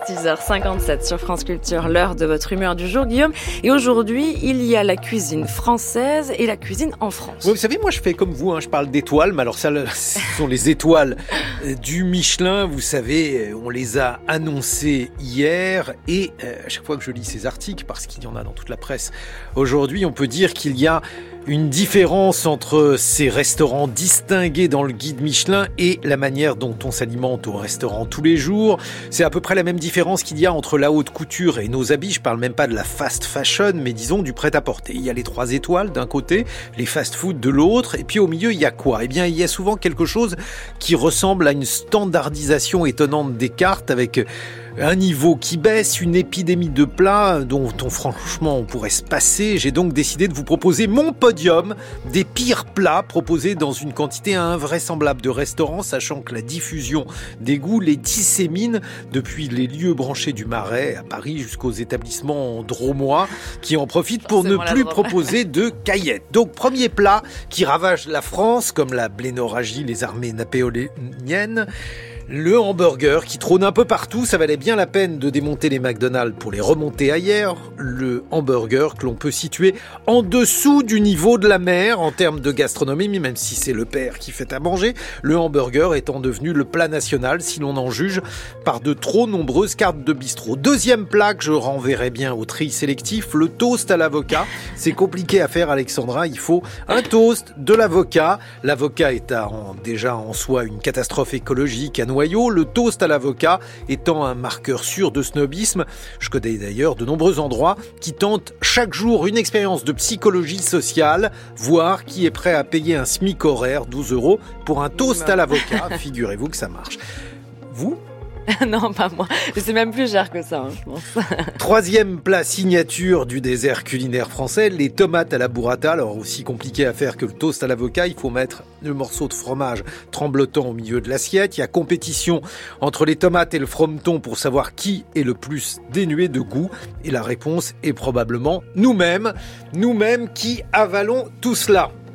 6h57 sur France Culture, l'heure de votre humeur du jour, Guillaume. Et aujourd'hui, il y a la cuisine française et la cuisine en France. Vous savez, moi je fais comme vous, je parle d'étoiles, mais alors ça, ce sont les étoiles du Michelin. Vous savez, on les a annoncées hier et à chaque fois que je lis ces articles, parce qu'il y en a dans toute la presse aujourd'hui, on peut dire qu'il y a une différence entre ces restaurants distingués dans le guide Michelin et la manière dont on s'alimente au restaurant tous les jours. C'est à peu près la même différence qu'il y a entre la haute couture et nos habits. Je parle même pas de la fast fashion, mais disons du prêt-à-porter. Il y a les 3 étoiles d'un côté, les fast-food de l'autre, et puis au milieu, il y a quoi ? Eh bien, il y a souvent quelque chose qui ressemble à une standardisation étonnante des cartes avec un niveau qui baisse, une épidémie de plats dont franchement on pourrait se passer. J'ai donc décidé de vous proposer mon podium des pires plats proposés dans une quantité invraisemblable de restaurants, sachant que la diffusion des goûts les dissémine depuis les lieux branchés du Marais à Paris jusqu'aux établissements drômois qui en profitent pour ne plus proposer de caillettes. Donc premier plat qui ravage la France comme la blénorragie, les armées napoléoniennes. Le hamburger qui trône un peu partout, ça valait bien la peine de démonter les McDonald's pour les remonter ailleurs. Le hamburger que l'on peut situer en dessous du niveau de la mer en termes de gastronomie, même si c'est le père qui fait à manger, le hamburger étant devenu le plat national si l'on en juge par de trop nombreuses cartes de bistrot. Deuxième plat que je renverrai bien au tri sélectif, le toast à l'avocat. C'est compliqué à faire, Alexandra, il faut un toast, de l'avocat. L'avocat est déjà en soi une catastrophe écologique à noyau, le toast à l'avocat étant un marqueur sûr de snobisme. Je connais d'ailleurs de nombreux endroits qui tentent chaque jour une expérience de psychologie sociale, voir qui est prêt à payer un SMIC horaire, 12 € pour un toast à l'avocat. Figurez-vous que ça marche. Vous ? Non, pas moi. C'est même plus cher que ça, je pense. Troisième plat signature du désert culinaire français, les tomates à la burrata. Alors aussi compliqué à faire que le toast à l'avocat, il faut mettre le morceau de fromage tremblotant au milieu de l'assiette. Il y a compétition entre les tomates et le frometon pour savoir qui est le plus dénué de goût. Et la réponse est probablement nous-mêmes qui avalons tout cela.